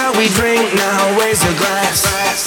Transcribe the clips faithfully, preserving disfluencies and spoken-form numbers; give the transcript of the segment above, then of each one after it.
shall we drink now? Raise a glass.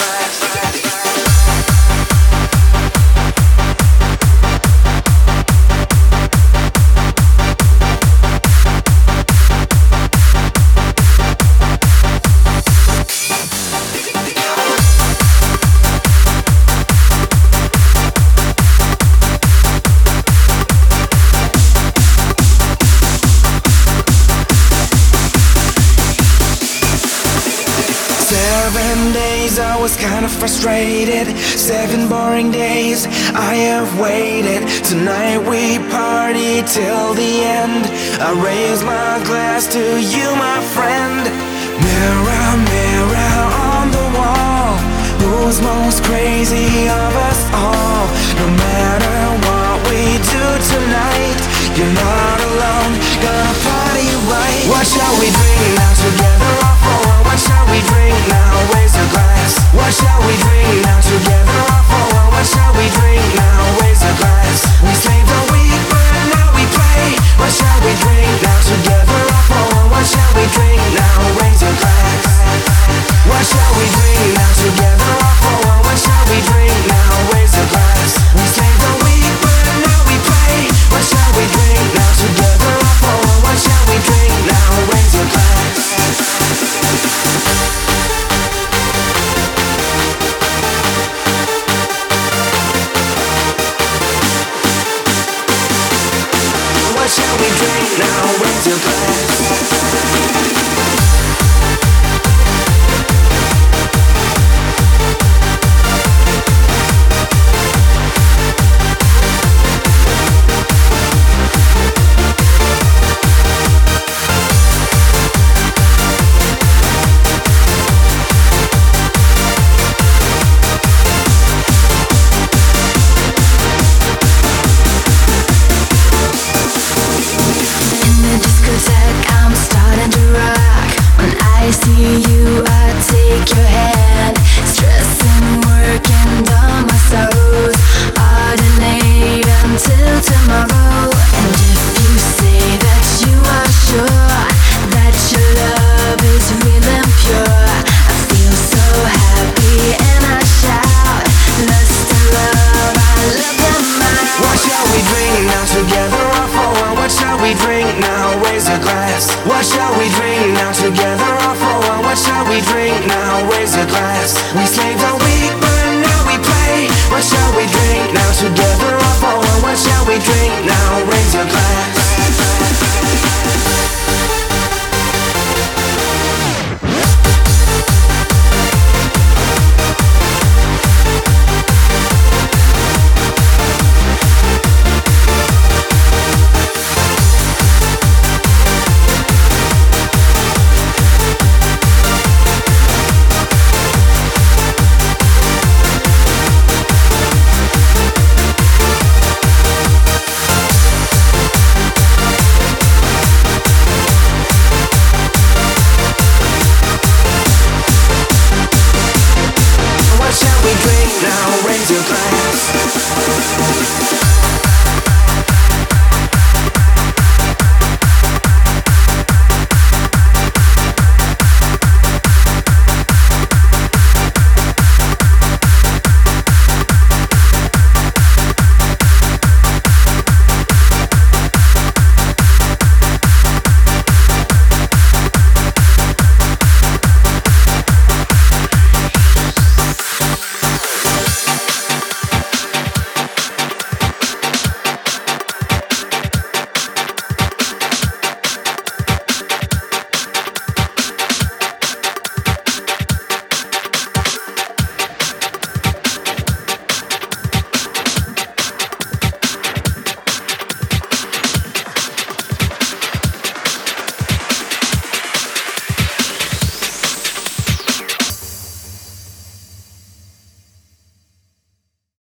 Seven days I was kinda frustrated. Seven boring days I have waited. Tonight we party till the end. I raise my glass to you, my friend. Mirror, mirror on the wall, who's most crazy of us all? No matter what we do tonight, you're not alone, gonna party right. What shall we drink now, together or for one? What shall we drink now? Raise a glass. What shall we drink now, together or for one? What shall we drink now? Raise a glass. We save the week, but now we play. What shall we drink now, together or for one? What shall we drink now? Raise a glass. What shall we drink now, together or for one? What shall we drink now? Raise a glass. We save the week, but now we play. What shall we drink now, together or for one? What shall we drink now? Raise a glass. What shall we drink now? Raise a glass. I'm starting to rock. When I see you, I take your hand. Stress and work and all my sorrows alternate until tomorrow. And if you say that you are sure that your love is real and pure, I feel so happy and I shout, lust and love, I love them all. What shall we drink now, together or for one? What shall we drink now? Raise a glass. What shall we drink now, together or for one? What shall we drink now? Raise a glass. We say